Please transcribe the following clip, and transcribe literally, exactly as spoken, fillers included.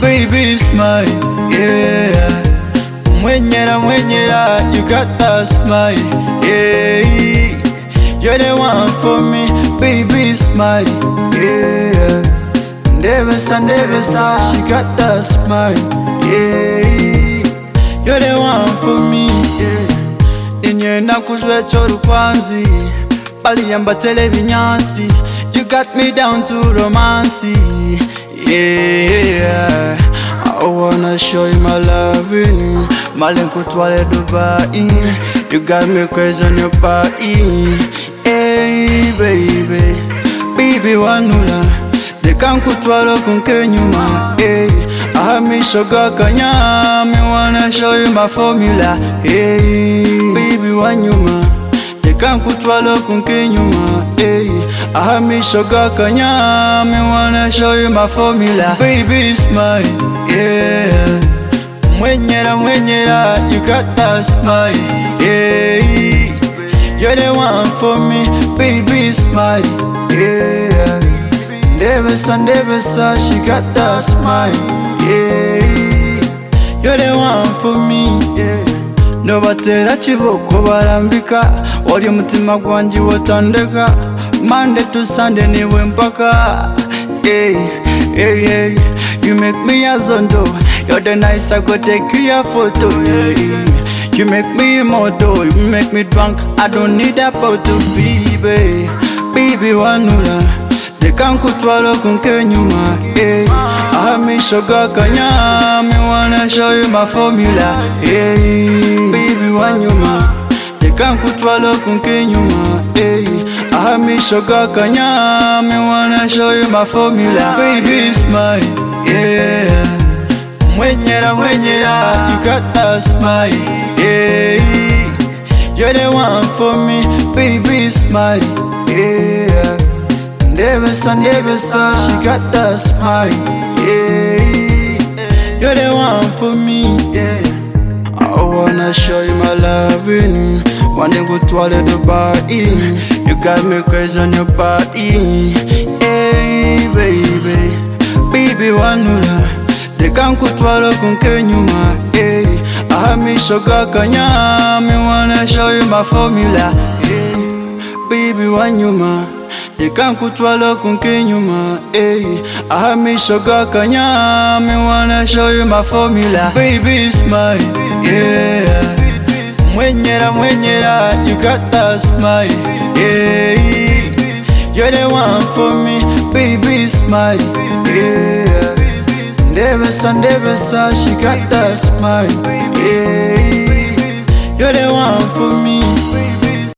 baby smile, yeah. Mwenyera, mwenyera, you got that smile, yeah. You're the one for me, baby smile, yeah. Ndebesa, ndebesa, she got that smile, yeah. You're the one for me, yeah. Inye nakuzwe choru kwanzi, bali yamba televinyansi. You got me down to romance, yeah. I wanna show you my loving, Malenko twale Dubai. You got me crazy on your body, hey baby, baby wanula. De kanku twalo kunke nyuma, hey. Ahamisho gakanya, me wanna show you my formula, hey baby wanyuma. De kanku twalo kunke nyuma, hey. Ahamisho gakanya, me wanna show you my formula, baby smile, yeah. Mwenyera, mwenyera, you got that smile, yeah. You're the one for me, baby smile, yeah. Ndebesa, ndebesa, she got that smile, yeah. You're the one for me, yeah. Nobatera chivoko barambika, wali mutima gwanji wotandeka. Monday to Sunday niwe mpaka, hey, hey, hey. You make me a zondo, you're the nice, I go take you a photo, yeah. You make me immortal, you make me drunk, I don't need a bottle, baby. Baby wanula, de kanku twalo kunke nyuma, eh. Ahamisho gakanya, me wanna show you my formula, eh. Baby wanyuma, de kanku twalo kunke nyuma, eh. Ahamisho gakanya, me wanna show you my formula, baby smile, yeah. Mwenyera, mwenyera, you got that smile, yeah. You're the one for me, baby smile, yeah. Ndebesa, ndebesa, she got that smile, yeah. You're the one for me, yeah. I wanna show you my loving, wanna go to all the body. You got me crazy on your body, hey baby, baby wanula. De kanku twalo kunke nyuma, hey. Ahamisho gakanya, me wanna show you my formula, hey. Baby wanyuma, de kanku twalo kunke nyuma, hey. Ahamisho gakanya, me wanna show you my formula, baby smile, yeah. Mwenyera, mwenyera, you got that smile, yeah. You're the one for me, baby smile, yeah. Ndebesa, ndebesa, she got that smile, yeah. You're the one for me.